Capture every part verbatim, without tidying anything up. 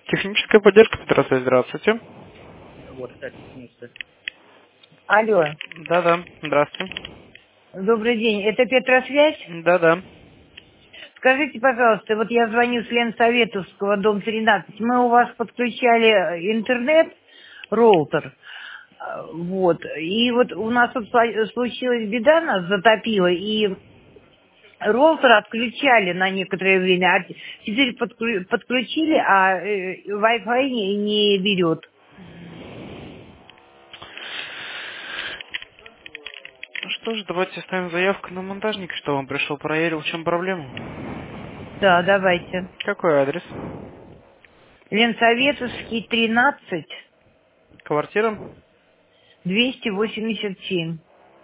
Техническая поддержка, Петросвязь, здравствуйте. Вот, кстати, снится. Алло, Да-да, здравствуйте. добрый день. Это Петросвязь? Да-да. Скажите, пожалуйста, вот я звоню с Ленсоветовского, дом тринадцать. Мы у вас подключали интернет, роутер. А, Вот. И вот у нас тут сла- случилась беда, нас затопило, и роутер отключали на некоторое время, а теперь подклю- подключили, а э, Wi-Fi не, не берет. Ну что ж, давайте оставим заявку на монтажника, что он пришел, проверил, в чем проблема. Да, давайте. Какой адрес? Ленсоветовский тринадцать, Квартира? двести восемьдесят семь.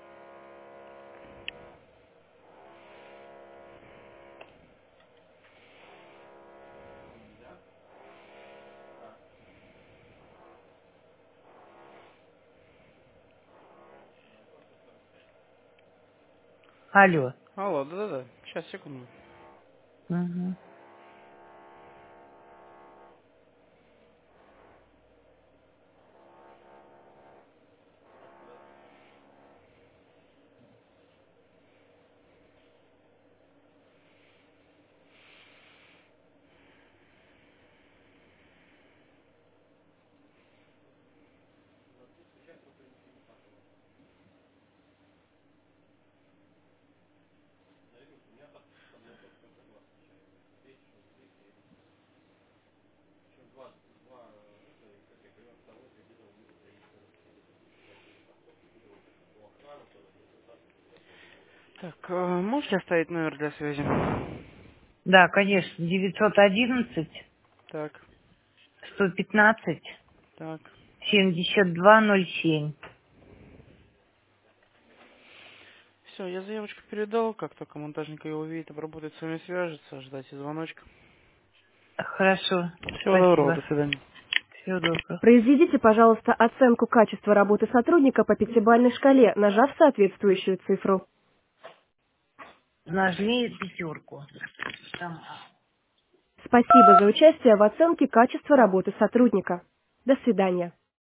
Алло. Алло, да-да-да. Сейчас, секунду. Мгм. Так, э, можете оставить номер для связи? Да, конечно, девятьсот одиннадцать Так, сто пятнадцать так. семьдесят два ноль семь. Все, я заявочку передал, как только монтажник ее увидит, обработает, с вами свяжется, ждайте звоночка. Хорошо, Всего доброго, до спасибо. свидания. Всего доброго. Произведите, пожалуйста, оценку качества работы сотрудника по пятибалльной шкале, нажав соответствующую цифру. Нажми пятерку. Там. Спасибо за участие в оценке качества работы сотрудника. До свидания.